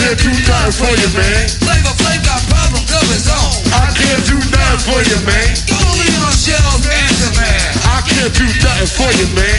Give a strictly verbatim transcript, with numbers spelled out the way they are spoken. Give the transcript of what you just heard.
can't do nothing for you, man. Flavor Flav got problems of his own. I can't do nothing for you, man. Don't leave on shelves, answer man. I can't do nothing for you, man.